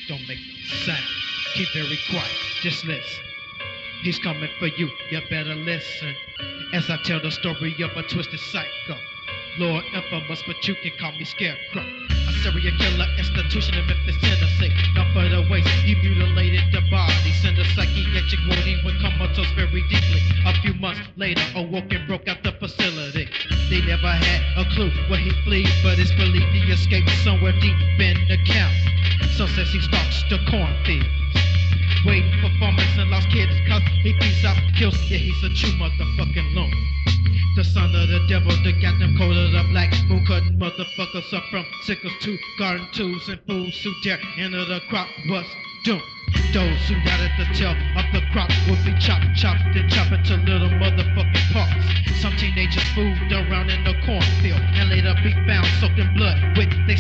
Don't make a sound. Keep very quiet. Just listen. He's coming for you. You better listen. As I tell the story of a twisted psycho. Lord infamous, but you can call me Scarecrow. A serial killer institution in Memphis, Tennessee. Not for the waste, he mutilated the body. Sent a psychiatric ward, he went comatose very deeply. A few months later, awoke and broke out the facility. They never had a clue where he fled, but it's believed he escaped somewhere deep in the county. Some says he stalks the cornfields, waiting for farmers and lost kids, cause he feeds out kills. Yeah, he's a true motherfucking loon. The son of the devil, the goddamn code of the black moon cutting motherfuckers up from sickles to garden tools, and fools who dare enter the crop was doomed. Those who doubted the tail of the crop would be chopped, then chopped into little motherfucking parts. Some teenagers fooled around in the cornfield and later be found soaked in blood with their